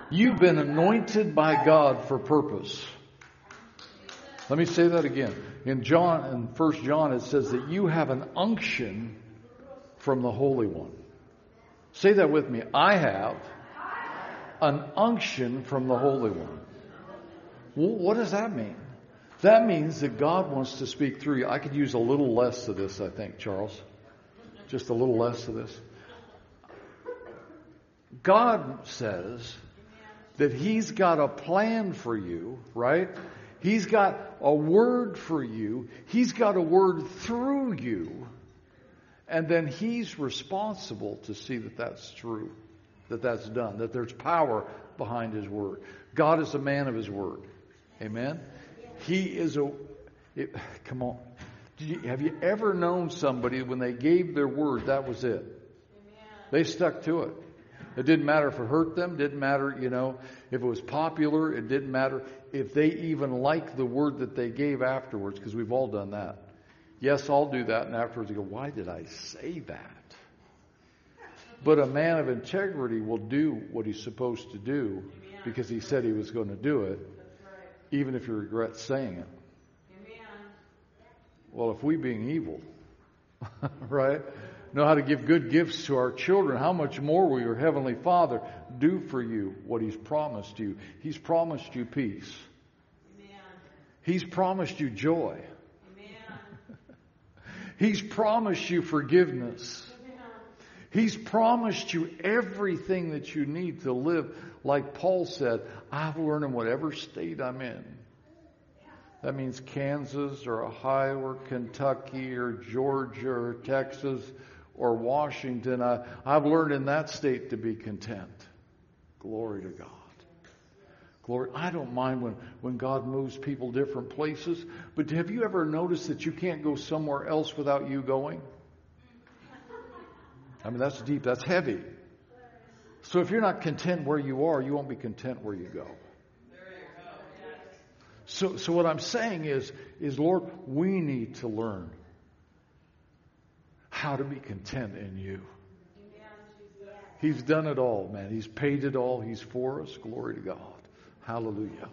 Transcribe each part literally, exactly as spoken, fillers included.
You've been anointed by God for purpose. Let me say that again. In John, in First John, it says that you have an unction from the Holy One. Say that with me. I have an unction from the Holy One. Well, what does that mean? That means that God wants to speak through you. I could use a little less of this, I think, Charles. Just a little less of this. God says that He's got a plan for you, right? He's got a word for you. He's got a word through you. And then He's responsible to see that that's true, that that's done, that there's power behind His word. God is a man of His word. Amen? He is a... It, come on. Did you, have you ever known somebody when they gave their word, that was it? They stuck to it. It didn't matter if it hurt them. Didn't matter, you know, if it was popular. It didn't matter if they even liked the word that they gave afterwards, because we've all done that. Yes, I'll do that, and afterwards you go, why did I say that? But a man of integrity will do what he's supposed to do because he said he was going to do it, even if he regrets saying it. Well, if we being evil, right, know how to give good gifts to our children, how much more will your Heavenly Father do for you what He's promised you? He's promised you peace. Amen. He's promised you joy. Amen. He's promised you forgiveness. Amen. He's promised you everything that you need to live. Like Paul said, I've learned in whatever state I'm in. That means Kansas or Ohio or Kentucky or Georgia or Texas or Washington. I, I've learned in that state to be content. Glory to God. Glory. I don't mind when, when God moves people different places, but have you ever noticed that you can't go somewhere else without you going? I mean, that's deep. That's heavy. So if you're not content where you are, you won't be content where you go. So, so what I'm saying is, is Lord, we need to learn how to be content in you. He's done it all, man. He's paid it all. He's for us. Glory to God. Hallelujah.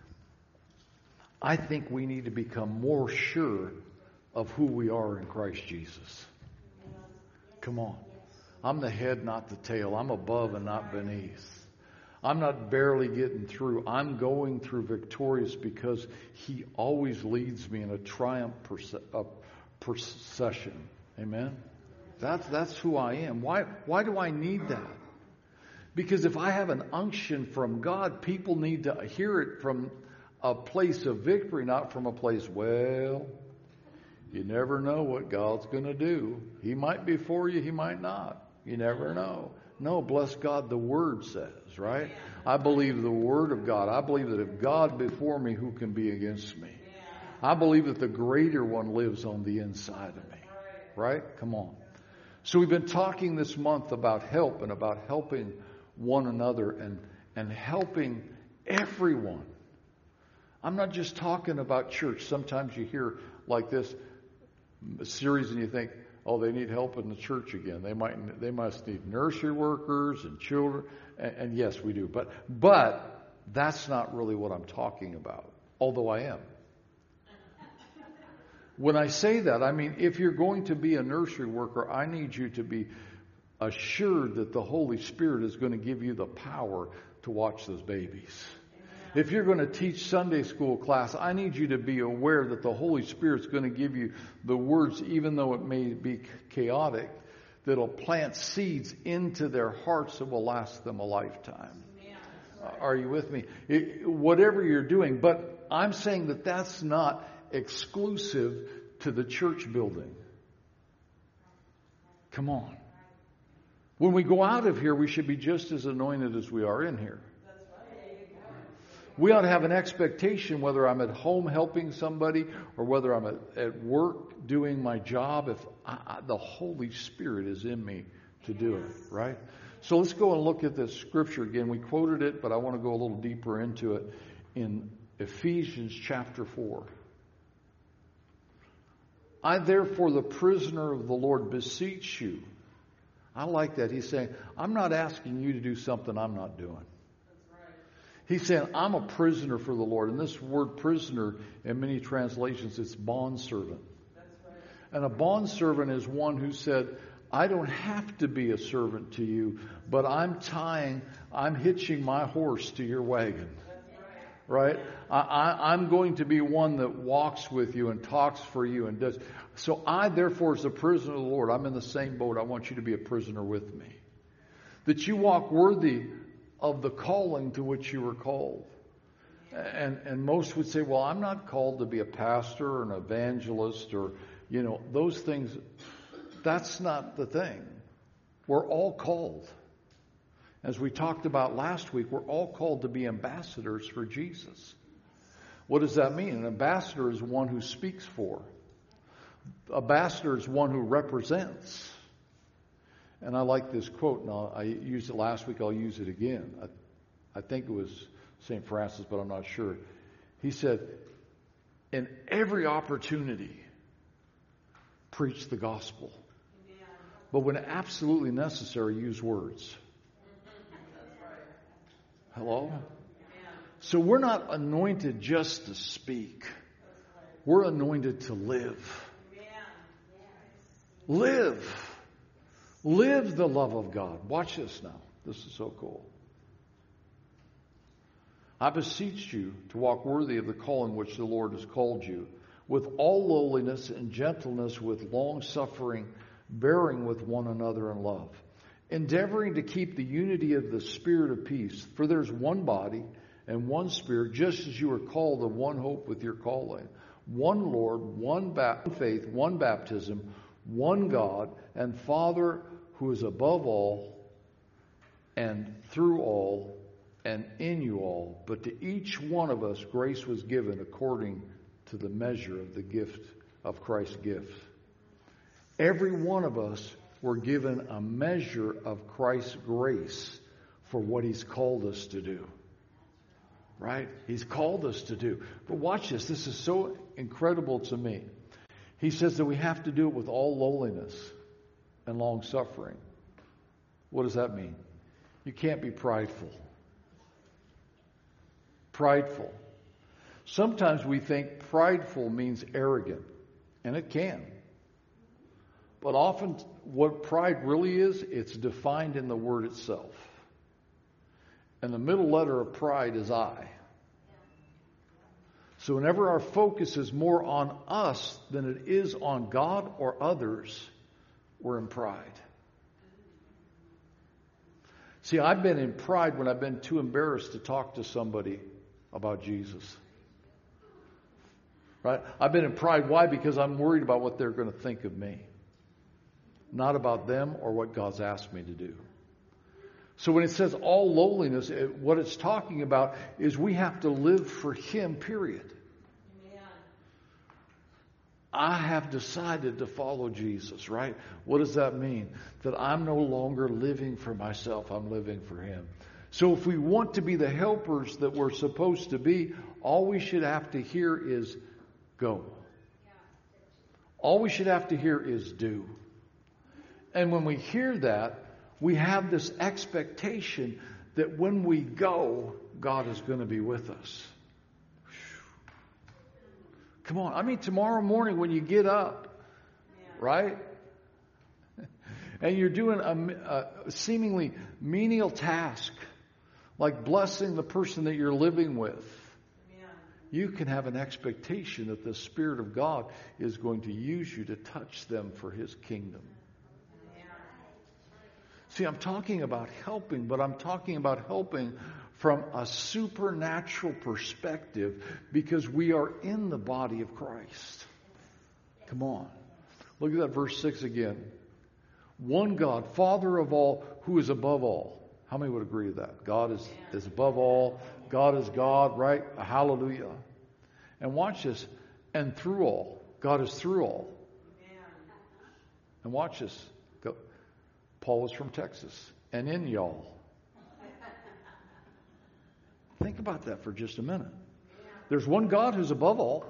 I think we need to become more sure of who we are in Christ Jesus. Come on. I'm the head, not the tail. I'm above and not beneath. I'm not barely getting through. I'm going through victorious because He always leads me in a triumph procession. Amen? That's, that's who I am. Why, why do I need that? Because if I have an unction from God, people need to hear it from a place of victory, not from a place, well, you never know what God's going to do. He might be for you, He might not. You never know. No, bless God, the Word says, right? I believe the Word of God. I believe that if God before me, who can be against me? I believe that the greater one lives on the inside of me, right? Come on. So we've been talking this month about help and about helping one another and, and helping everyone. I'm not just talking about church. Sometimes you hear like this series and you think, oh, they need help in the church again. They might, they must need nursery workers and children. And, and yes, we do. But, but that's not really what I'm talking about. Although I am. When I say that, I mean, if you're going to be a nursery worker, I need you to be assured that the Holy Spirit is going to give you the power to watch those babies. If you're going to teach Sunday school class, I need you to be aware that the Holy Spirit's going to give you the words, even though it may be chaotic, that'll plant seeds into their hearts that will last them a lifetime. Uh, are you with me? It, whatever you're doing, but I'm saying that that's not exclusive to the church building. Come on. When we go out of here, we should be just as anointed as we are in here. We ought to have an expectation whether I'm at home helping somebody or whether I'm at, at work doing my job, if I, I, the Holy Spirit is in me to do it, right? So let's go and look at this scripture again. We quoted it, but I want to go a little deeper into it in Ephesians chapter four. I therefore, the prisoner of the Lord, beseech you. I like that. He's saying, I'm not asking you to do something I'm not doing. He's saying, I'm a prisoner for the Lord. And this word prisoner, in many translations, it's bondservant. And a bondservant is one who said, I don't have to be a servant to you, but I'm tying, I'm hitching my horse to your wagon. Right? I, I, I'm going to be one that walks with you and talks for you and does. So I, therefore, as a prisoner of the Lord, I'm in the same boat. I want you to be a prisoner with me. That you walk worthy of the calling to which you were called. And and most would say, well, I'm not called to be a pastor or an evangelist or, you know, those things. That's not the thing. We're all called. As we talked about last week, we're all called to be ambassadors for Jesus. What does that mean? An ambassador is one who speaks for. An ambassador is one who represents. And I like this quote, and I'll, I used it last week, I'll use it again. I, I think it was Saint Francis, but I'm not sure. He said, in every opportunity, preach the gospel. Amen. But when absolutely necessary, use words. Hello? Amen. So we're not anointed just to speak. We're anointed to live. Amen. Live. Live the love of God. Watch this now. This is so cool. I beseech you to walk worthy of the calling which the Lord has called you, with all lowliness and gentleness, with long suffering, bearing with one another in love, endeavoring to keep the unity of the Spirit of peace. For there's one body and one Spirit, just as you are called of one hope with your calling, one Lord, one ba- faith, one baptism, one God and Father, who is above all and through all and in you all. But to each one of us grace was given according to the measure of the gift of Christ's gift. Every one of us were given a measure of Christ's grace for what He's called us to do. Right? He's called us to do. But watch this. This is so incredible to me. He says that we have to do it with all lowliness and long suffering. What does that mean? You can't be prideful. Prideful. Sometimes we think prideful means arrogant, and it can. But often what pride really is, it's defined in the word itself. And the middle letter of pride is I. So whenever our focus is more on us than it is on God or others, we're in pride. See, I've been in pride when I've been too embarrassed to talk to somebody about Jesus. Right? I've been in pride. Why? Because I'm worried about what they're going to think of me. Not about them or what God's asked me to do. So when it says all lowliness, it, what it's talking about is we have to live for Him, period. Amen. I have decided to follow Jesus, right? What does that mean? That I'm no longer living for myself, I'm living for Him. So if we want to be the helpers that we're supposed to be, all we should have to hear is go. All we should have to hear is do. And when we hear that, we have this expectation that when we go, God is going to be with us. Come on. I mean, tomorrow morning when you get up, right? And you're doing a, a seemingly menial task, like blessing the person that you're living with, you can have an expectation that the Spirit of God is going to use you to touch them for His kingdom. See, I'm talking about helping, but I'm talking about helping from a supernatural perspective because we are in the body of Christ. Come on. Look at that verse six again. One God, Father of all, who is above all. How many would agree with that? God is, is above all. God is God, right? Hallelujah. And watch this. And through all. God is through all. And watch this. Go. Paul was from Texas. And in y'all. Think about that for just a minute. There's one God who's above all.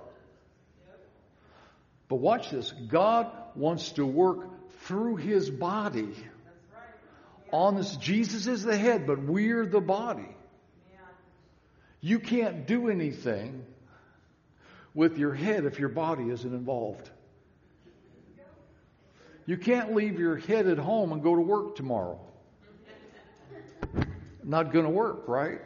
But watch this. God wants to work through His body. On this, Jesus is the head, but we're the body. You can't do anything with your head if your body isn't involved. You can't leave your head at home and go to work tomorrow. Not going to work, right?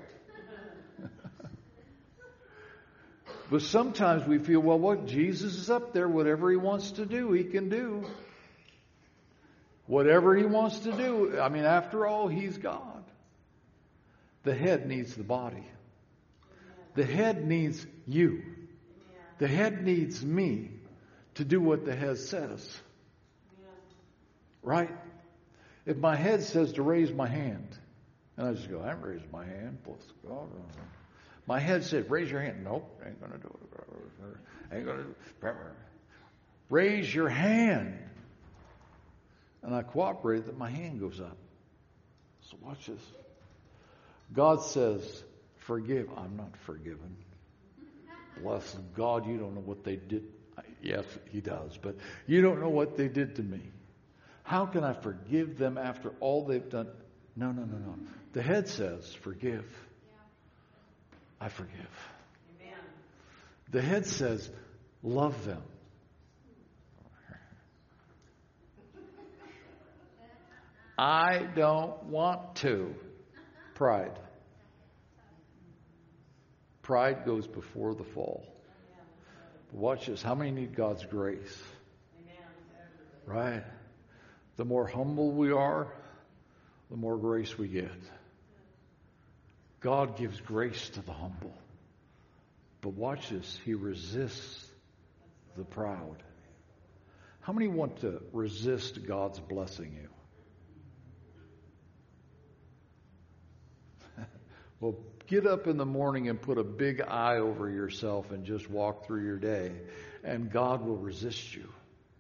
But sometimes we feel, well, what? Jesus is up there. Whatever he wants to do, he can do. Whatever he wants to do. I mean, after all, he's God. The head needs the body. The head needs you. The head needs me to do what the head says. Right? If my head says to raise my hand, and I just go, I haven't raised my hand. My head said, raise your hand. Nope, ain't going to do it. Ain't going to do it. Raise your hand. And I cooperate that my hand goes up. So watch this. God says, forgive. I'm not forgiven. Bless God, you don't know what they did. Yes, he does. But you don't know what they did to me. How can I forgive them after all they've done? No, no, no, no. The head says, forgive. I forgive. Amen. The head says, love them. I don't want to. Pride. Pride goes before the fall. Watch this. How many need God's grace? Right. The more humble we are, the more grace we get. God gives grace to the humble. But watch this. He resists the proud. How many want to resist God's blessing you? Well, get up in the morning and put a big eye over yourself and just walk through your day, and God will resist you.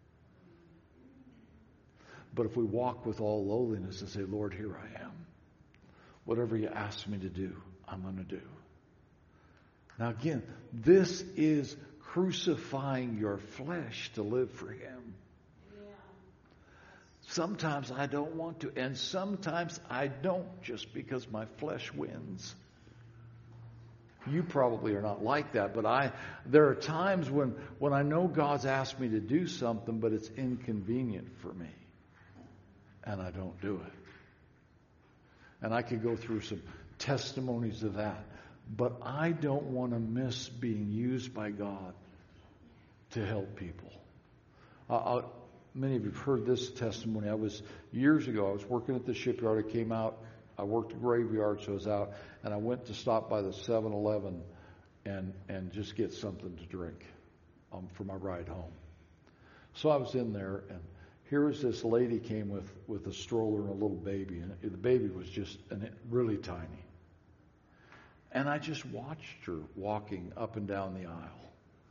But if we walk with all lowliness and say, Lord, here I am. Whatever you ask me to do, I'm going to do. Now again, this is crucifying your flesh to live for Him. Yeah. Sometimes I don't want to, and sometimes I don't just because my flesh wins. You probably are not like that, but I. There are times when, when I know God's asked me to do something, but it's inconvenient for me, and I don't do it. And I could go through some testimonies of that. But I don't want to miss being used by God to help people. Uh, I, many of you have heard this testimony. I was, years ago, I was working at the shipyard. I came out. I worked a graveyard, so I was out. And I went to stop by the seven eleven and, and just get something to drink um, for my ride home. So I was in there, and here was this lady came with, with a stroller and a little baby, and the baby was just an, really tiny. And I just watched her walking up and down the aisle.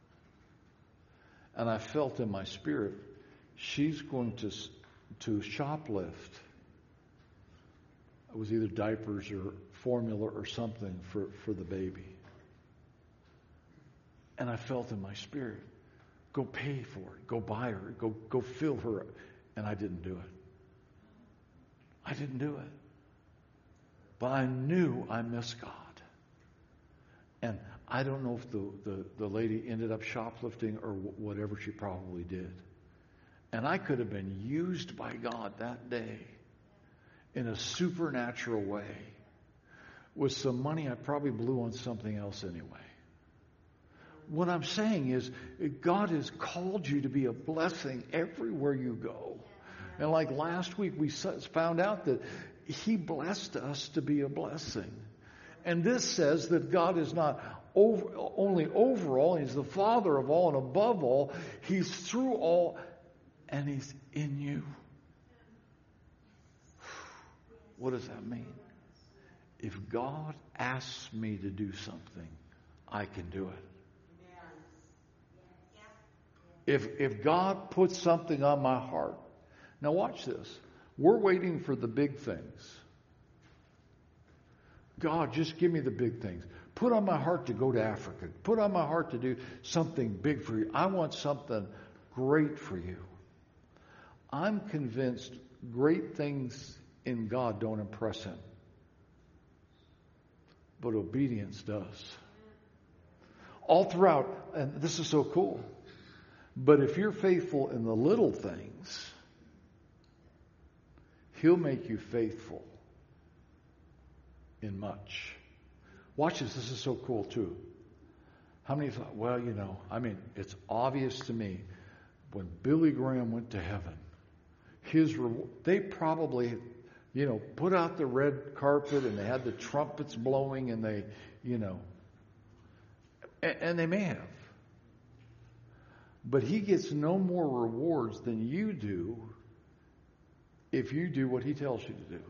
And I felt in my spirit, she's going to to shoplift. It was either diapers or formula or something for, for the baby. And I felt in my spirit, go pay for it. Go buy her. Go go fill her up. And I didn't do it. I didn't do it. But I knew I missed God. And I don't know if the, the, the lady ended up shoplifting or w- whatever she probably did. And I could have been used by God that day in a supernatural way with some money I probably blew on something else anyway. What I'm saying is, God has called you to be a blessing everywhere you go. And like last week, we found out that He blessed us to be a blessing. And this says that God is not over, only over all, He's the Father of all and above all. He's through all, and He's in you. What does that mean? If God asks me to do something, I can do it. If if God puts something on my heart. Now watch this. We're waiting for the big things. God, just give me the big things. Put on my heart to go to Africa. Put on my heart to do something big for you. I want something great for you. I'm convinced great things in God don't impress Him. but obedience does. All throughout, and this is so cool, but if you're faithful in the little things, He'll make you faithful in much. Watch this. This is so cool too. How many thought, well, you know, I mean, it's obvious to me when Billy Graham went to heaven, his reward, they probably, you know, put out the red carpet and they had the trumpets blowing and they, you know, and, and they may have. But he gets no more rewards than you do if you do what he tells you to do.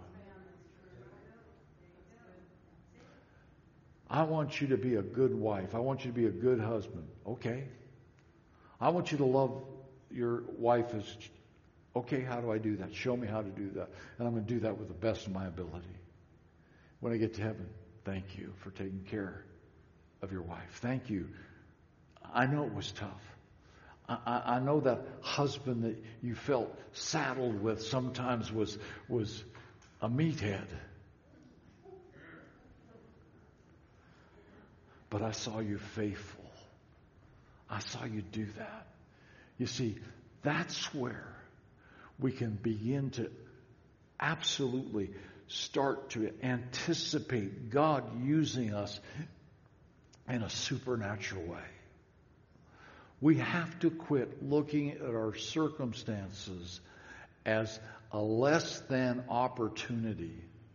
I want you to be a good wife. I want you to be a good husband. Okay. I want you to love your wife as, okay, how do I do that? Show me how to do that. And I'm going to do that with the best of my ability. When I get to heaven, thank you for taking care of your wife. Thank you. I know it was tough. I, I know that husband that you felt saddled with sometimes was, was a meathead. But I saw you faithful. I saw you do that. You see, that's where we can begin to absolutely start to anticipate God using us in a supernatural way. We have to quit looking at our circumstances as a less than opportunity.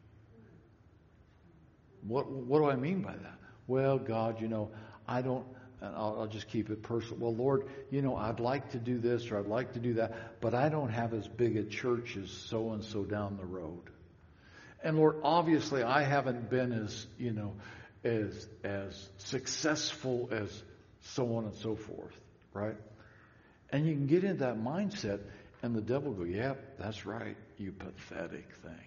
What, what do I mean by that? Well, God, you know, I don't, and I'll, I'll just keep it personal. Well, Lord, you know, I'd like to do this or I'd like to do that, but I don't have as big a church as so-and-so down the road. And Lord, obviously I haven't been as, you know, as, as successful as so on and so forth, right? And you can get into that mindset and the devil will go, yep, that's right, you pathetic thing.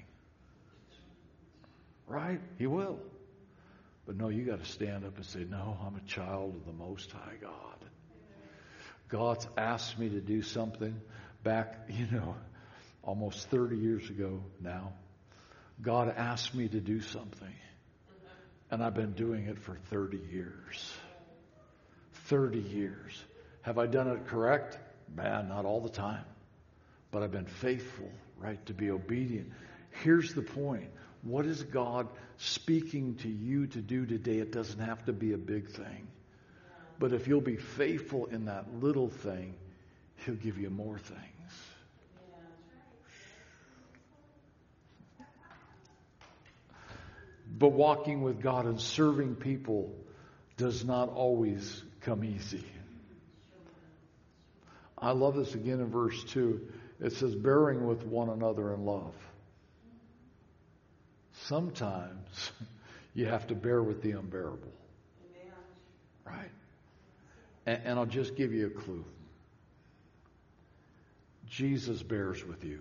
Right? He will. But no, you got to stand up and say, no, I'm a child of the Most High God. God's asked me to do something back, you know, almost thirty years ago now. God asked me to do something. And I've been doing it for thirty years. thirty years. Have I done it correct? Man, not all the time. But I've been faithful, right, to be obedient. Here's the point. What is God speaking to you to do today? It doesn't have to be a big thing. But if you'll be faithful in that little thing, He'll give you more things. But walking with God and serving people does not always come easy. I love this again in verse two. It says, bearing with one another in love. Sometimes you have to bear with the unbearable. Right? And, and I'll just give you a clue. Jesus bears with you.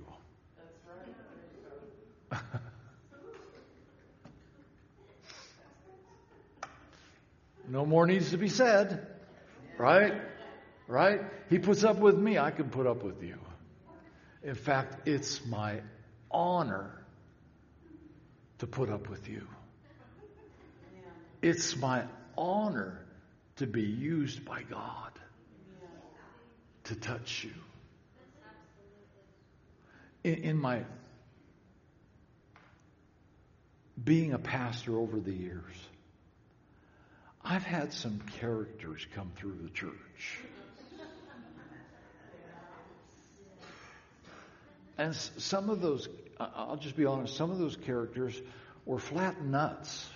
That's right. No more needs to be said. Right? Right? He puts up with me. I can put up with you. In fact, it's my honor to put up with you. It's my honor to be used by God to touch you. In, in my being a pastor over the years, I've had some characters come through the church. And some of those, I'll just be honest, some of those characters were flat nuts.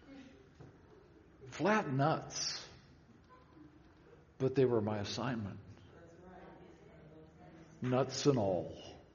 Flat nuts. But they were my assignment. Nuts and all.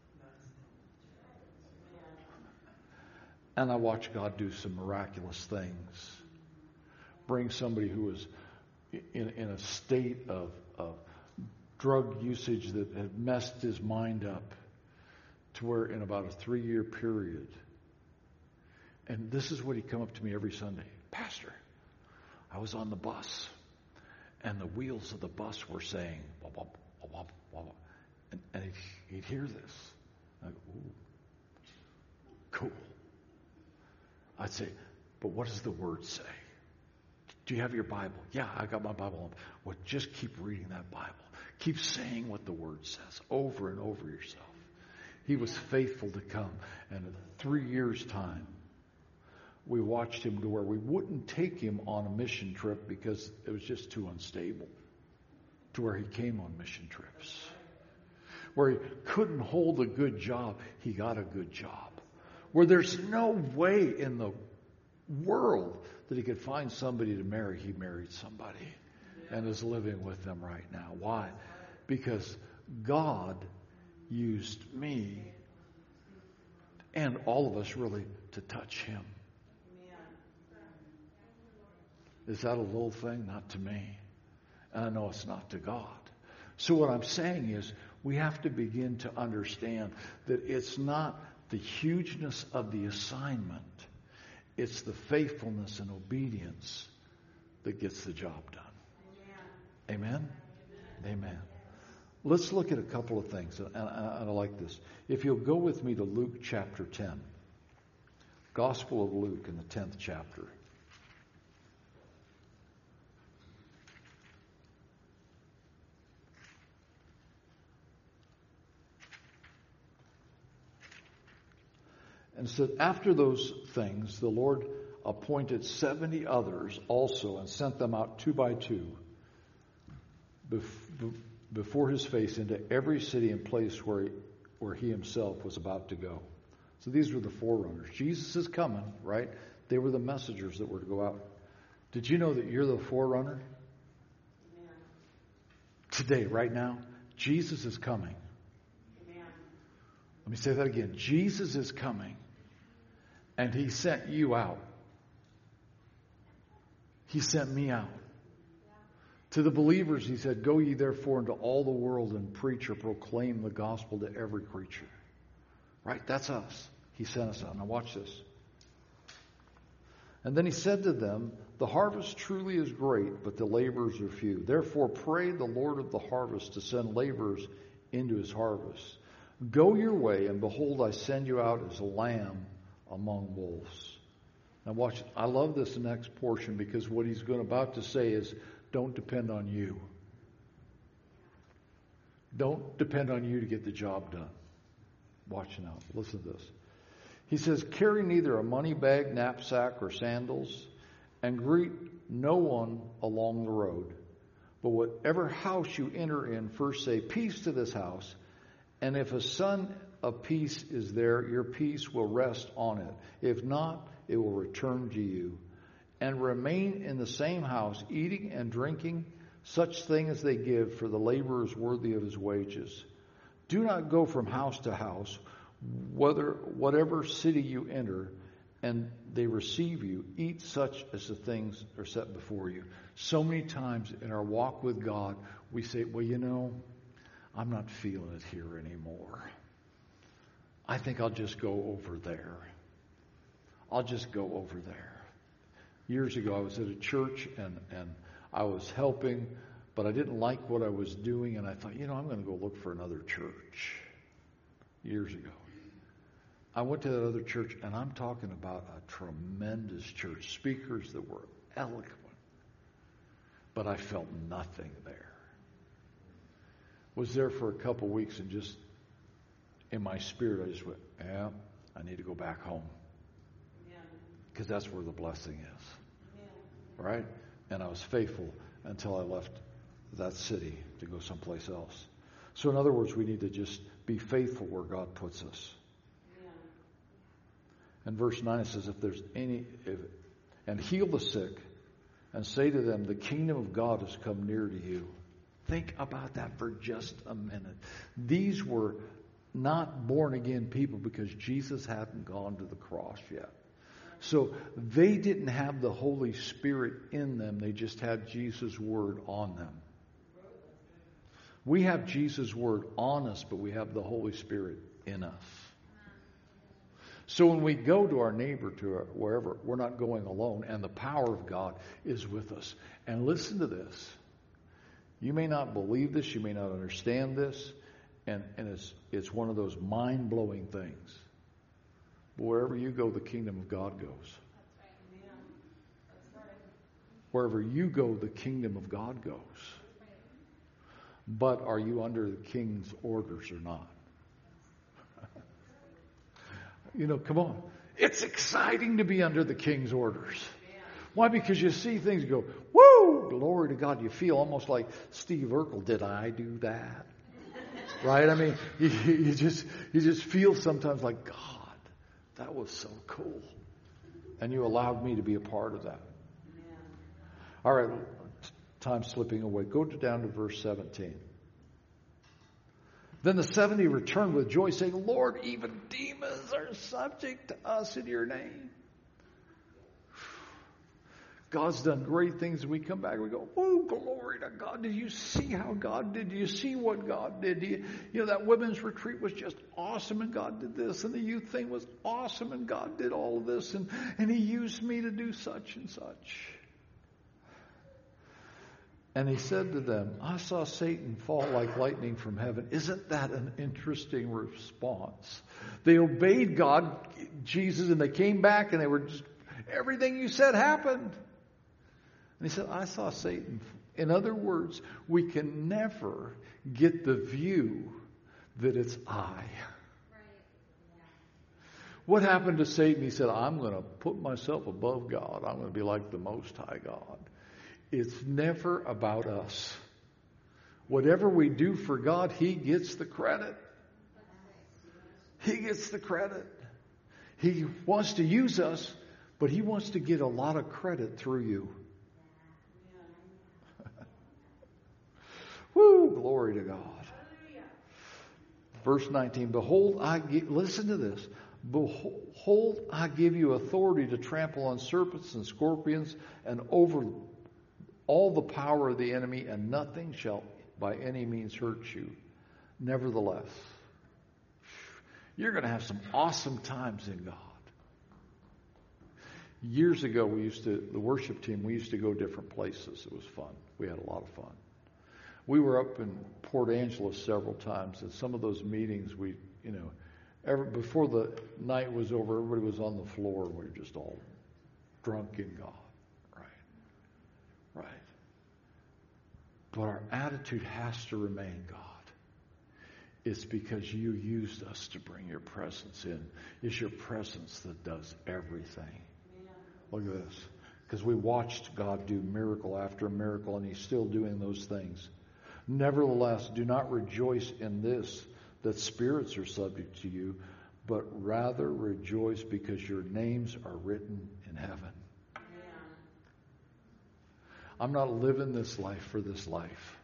And I watched God do some miraculous things. Bring somebody who was in, in a state of, of drug usage that had messed his mind up to where in about a three-year period, and this is what he'd come up to me every Sunday. Pastor, I was on the bus, and the wheels of the bus were saying, wah, wah, wah, wah, wah, wah. And, and he'd, he'd hear this. I'd go, ooh, cool. I'd say, But what does the Word say? Do you have your Bible? Yeah, I got my Bible. Well, just keep reading that Bible. Keep saying what the Word says over and over yourself. He was faithful to come. And in three years' time, we watched him to where we wouldn't take him on a mission trip because it was just too unstable. To where he came on mission trips. Where he couldn't hold a good job, he got a good job. Where there's no way in the world that he could find somebody to marry, he married somebody and is living with them right now. Why? Because God used me and all of us really to touch him. Is that a little thing? Not to me. And I know it's not to God. So what I'm saying is we have to begin to understand that it's not the hugeness of the assignment. It's the faithfulness and obedience that gets the job done. Amen? Amen. Amen. Let's look at a couple of things, and I, I like this. If you'll go with me to Luke chapter ten. Gospel of Luke in the tenth chapter. And said, after those things, the Lord appointed seventy others also and sent them out two by two before his face into every city and place where he, where he himself was about to go. So these were the forerunners. Jesus is coming, right? They were the messengers that were to go out. Did you know that you're the forerunner? Amen. Today, right now, Jesus is coming. Amen. Let me say that again. Jesus is coming. And he sent you out. He sent me out. To the believers, he said, go ye therefore into all the world and preach or proclaim the gospel to every creature. Right? That's us. He sent us out. Now watch this. And then he said to them, the harvest truly is great, but the laborers are few. Therefore pray the Lord of the harvest to send laborers into his harvest. Go your way, and behold, I send you out as a lamb among wolves. Now watch, I love this next portion because what he's going about to say is, don't depend on you. Don't depend on you to get the job done. Watch now. Listen to this. He says, carry neither a money bag, knapsack, or sandals, and greet no one along the road. But whatever house you enter in, first say, peace to this house. And if a son of peace is there, your peace will rest on it. If not, it will return to you. And remain in the same house, eating and drinking such thing as they give, for the laborer is worthy of his wages. Do not go from house to house, whether whatever city you enter, and they receive you, eat such as the things are set before you. So many times in our walk with God, we say, well, you know, I'm not feeling it here anymore. I think I'll just go over there. I'll just go over there. Years ago, I was at a church and, and I was helping, but I didn't like what I was doing, and I thought, you know, I'm going to go look for another church. Years ago. I went to that other church, and I'm talking about a tremendous church. Speakers that were eloquent. But I felt nothing there. Was there for a couple weeks, and just in my spirit, I just went, yeah, I need to go back home. Because that's where the blessing is. Right? And I was faithful until I left that city to go someplace else. So in other words, we need to just be faithful where God puts us. And verse nine, it says, if there's any, if, and heal the sick, and say to them, the kingdom of God has come near to you. Think about that for just a minute. These were not born again people because Jesus hadn't gone to the cross yet. So they didn't have the Holy Spirit in them. They just had Jesus' Word on them. We have Jesus' Word on us, but we have the Holy Spirit in us. So when we go to our neighbor, to our, wherever, we're not going alone, and the power of God is with us. And listen to this. You may not believe this, you may not understand this, and, and it's, it's one of those mind-blowing things. Wherever you go, the kingdom of God goes. Wherever you go, the kingdom of God goes. But are you under the king's orders or not? You know, come on. It's exciting to be under the king's orders. Why? Because you see things go, woo, glory to God. You feel almost like Steve Urkel, did I do that? Right? I mean, you, you just you just feel sometimes like, God, that was so cool. And you allowed me to be a part of that. All right, time's slipping away. Go to, down to verse seventeen. Then the seventy returned with joy, saying, Lord, even demons are subject to us in your name. God's done great things, and we come back and we go, oh, glory to God. Did you see how God did? Did you see what God did? You, you know, that women's retreat was just awesome, and God did this. And the youth thing was awesome, and God did all of this. And, and He used me to do such and such. And He said to them, I saw Satan fall like lightning from heaven. Isn't that an interesting response? They obeyed God, Jesus, and they came back, and they were just, everything you said happened. And He said, I saw Satan. In other words, we can never get the view that it's I. Right. Yeah. What happened to Satan? He said, I'm going to put myself above God. I'm going to be like the Most High God. It's never about us. Whatever we do for God, He gets the credit. He gets the credit. He wants to use us, but He wants to get a lot of credit through you. Woo, glory to God. Verse nineteen, behold, I give, listen to this. Behold, I give you authority to trample on serpents and scorpions and over all the power of the enemy, and nothing shall by any means hurt you. Nevertheless, you're going to have some awesome times in God. Years ago, we used to, the worship team, we used to go different places. It was fun. We had a lot of fun. We were up in Port Angeles several times. At some of those meetings, we, you know, every, before the night was over, everybody was on the floor. We were just all drunk in God. Right. Right. But our attitude has to remain, God. It's because you used us to bring your presence in. It's your presence that does everything. Look at this. Because we watched God do miracle after miracle, and He's still doing those things. Nevertheless, do not rejoice in this, that spirits are subject to you, but rather rejoice because your names are written in heaven. Yeah. I'm not living this life for this life.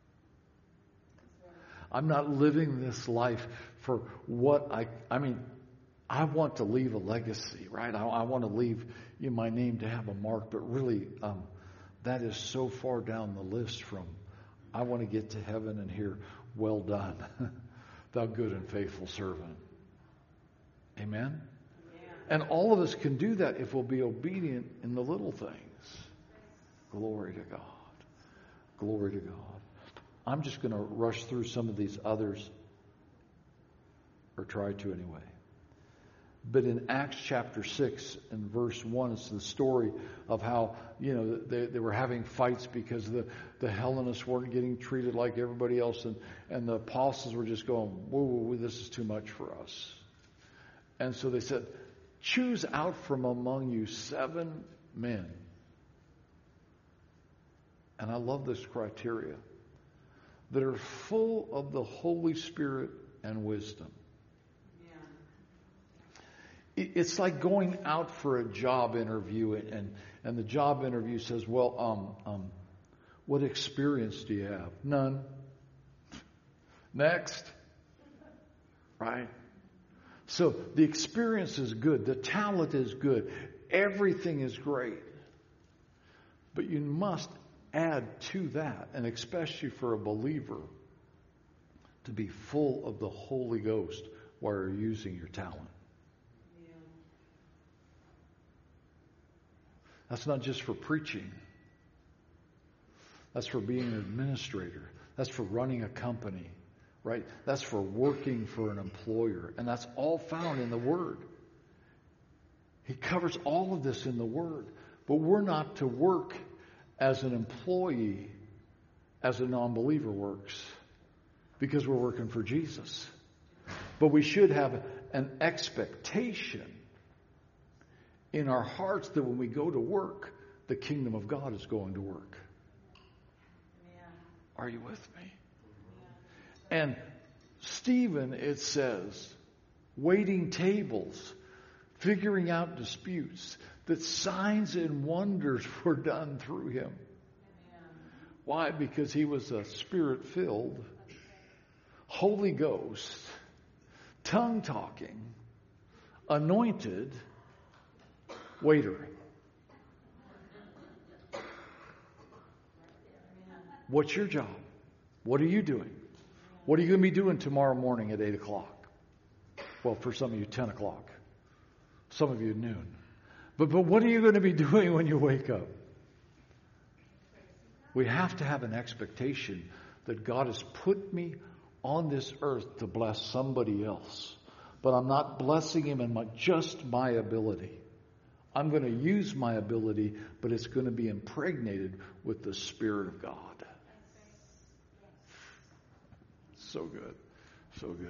I'm not living this life for what I, I mean, I want to leave a legacy, right? I, I want to leave you know, my name to have a mark, but really, um, that is so far down the list from, I want to get to heaven and hear, well done, thou good and faithful servant. Amen? Yeah. And all of us can do that if we'll be obedient in the little things. Glory to God. Glory to God. I'm just going to rush through some of these others, or try to anyway. But in Acts chapter six and verse one, it's the story of how, you know, they, they were having fights because the, the Hellenists weren't getting treated like everybody else. And, and the apostles were just going, whoa, whoa, whoa, this is too much for us. And so they said, choose out from among you seven men. And I love this criteria. That are full of the Holy Spirit and wisdom. It's like going out for a job interview, and, and the job interview says, well, um, um, what experience do you have? None. Next. Right? So the experience is good. The talent is good. Everything is great. But you must add to that, and especially for a believer, to be full of the Holy Ghost while you're using your talent. That's not just for preaching. That's for being an administrator. That's for running a company, right? That's for working for an employer. And that's all found in the Word. He covers all of this in the Word. But we're not to work as an employee, as a non-believer works, because we're working for Jesus. But we should have an expectation in our hearts that when we go to work, the kingdom of God is going to work. Amen. Are you with me? Yeah. And Stephen, it says, waiting tables, figuring out disputes, that signs and wonders were done through him. Amen. Why? Because he was a Spirit-filled, Holy Ghost, tongue-talking, anointed waiter. What's your job? What are you doing? What are you going to be doing tomorrow morning at eight o'clock? Well, for some of you, ten o'clock. Some of you, noon. But, but what are you going to be doing when you wake up? We have to have an expectation that God has put me on this earth to bless somebody else. But I'm not blessing him in my, just my ability. I'm going to use my ability, but it's going to be impregnated with the Spirit of God. So good. So good.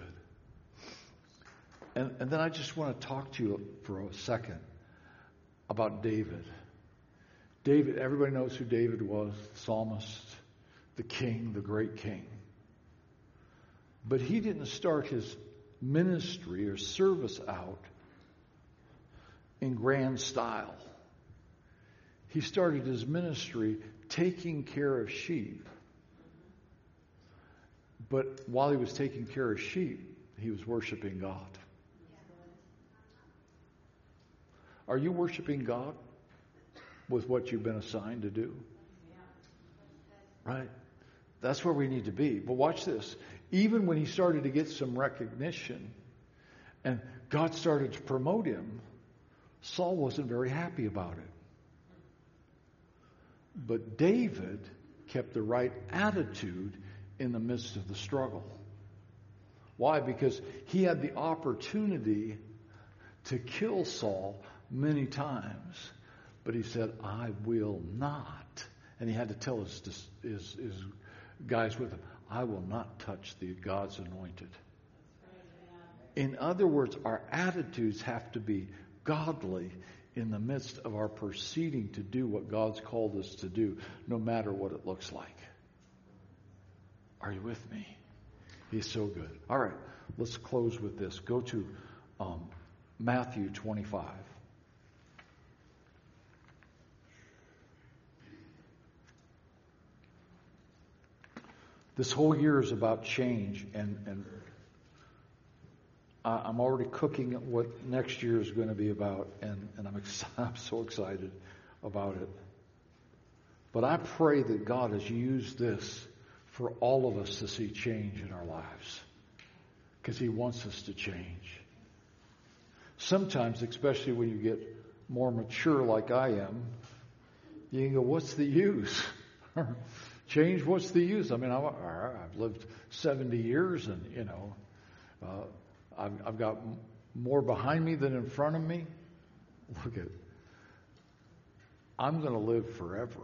And, and then I just want to talk to you for a second about David. David, everybody knows who David was, the psalmist, the king, the great king. But he didn't start his ministry or service out in grand style. He started his ministry taking care of sheep. But while he was taking care of sheep, he was worshiping God. Are you worshiping God with what you've been assigned to do? Right? That's where we need to be. But watch this. Even when he started to get some recognition and God started to promote him, Saul wasn't very happy about it. But David kept the right attitude in the midst of the struggle. Why? Because he had the opportunity to kill Saul many times. But he said, I will not. And he had to tell his, his, his guys with him, I will not touch the God's anointed. In other words, our attitudes have to be godly in the midst of our proceeding to do what God's called us to do, no matter what it looks like. Are you with me? He's so good. All right, let's close with this. Go to um, Matthew twenty-five. This whole year is about change, and, and I'm already cooking what next year is going to be about, and, and I'm, ex- I'm so excited about it. But I pray that God has used this for all of us to see change in our lives, because He wants us to change. Sometimes, especially when you get more mature like I am, you can go, what's the use? Change, what's the use? I mean, I've, I've lived seventy years, and, you know, uh, I've, I've got more behind me than in front of me. Look at, I'm going to live forever.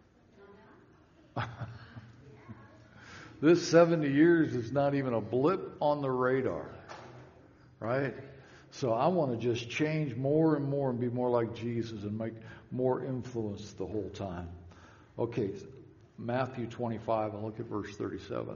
This seventy years is not even a blip on the radar, right? So I want to just change more and more and be more like Jesus and make more influence the whole time. Okay, Matthew twenty-five, I'll look at verse thirty-seven.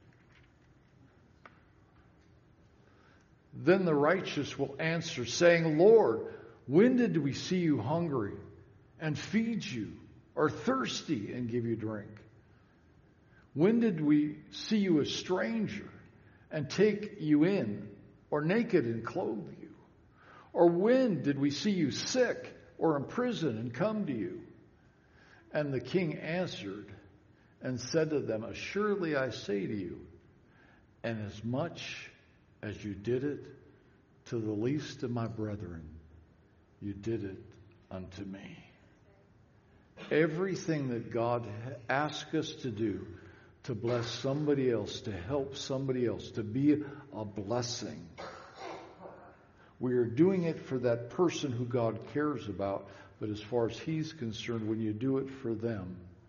Then the righteous will answer, saying, Lord, when did we see you hungry and feed you, or thirsty and give you drink? When did we see you a stranger and take you in, or naked and clothe you? Or when did we see you sick or in prison and come to you? And the king answered and said to them, Assuredly I say to you, and as much as you did it to the least of my brethren, you did it unto me. Everything that God asks us to do to bless somebody else, to help somebody else, to be a blessing, we are doing it for that person who God cares about. But as far as He's concerned, when you do it for them,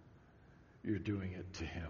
you're doing it to Him.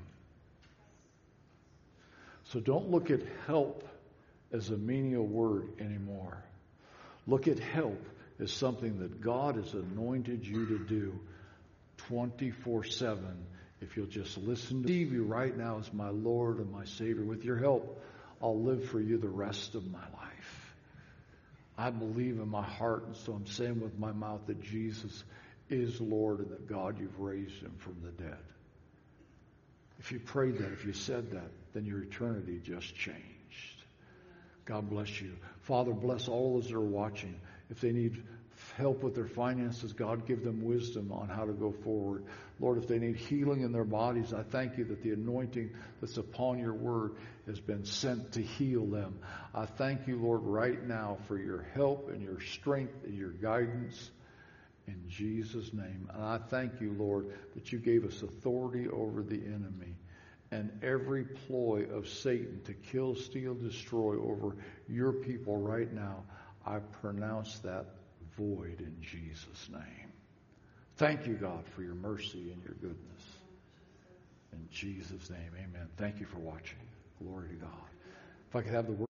So don't look at help as a menial word anymore. Look at help as something that God has anointed you to do twenty-four seven. If you'll just listen to receive you right now as my Lord and my Savior. With your help, I'll live for you the rest of my life. I believe in my heart, and so I'm saying with my mouth that Jesus is Lord and that God, you've raised Him from the dead. If you prayed that, if you said that, then your eternity just changed. God bless you. Father, bless all those that are watching. If they need help with their finances, God, give them wisdom on how to go forward. Lord, if they need healing in their bodies, I thank you that the anointing that's upon your word has been sent to heal them. I thank you, Lord, right now for your help and your strength and your guidance in Jesus' name. And I thank you, Lord, that you gave us authority over the enemy. And every ploy of Satan to kill, steal, destroy over your people right now, I pronounce that void in Jesus' name. Thank you, God, for your mercy and your goodness. In Jesus' name, amen. Thank you for watching. Glory to God. If I could have the word.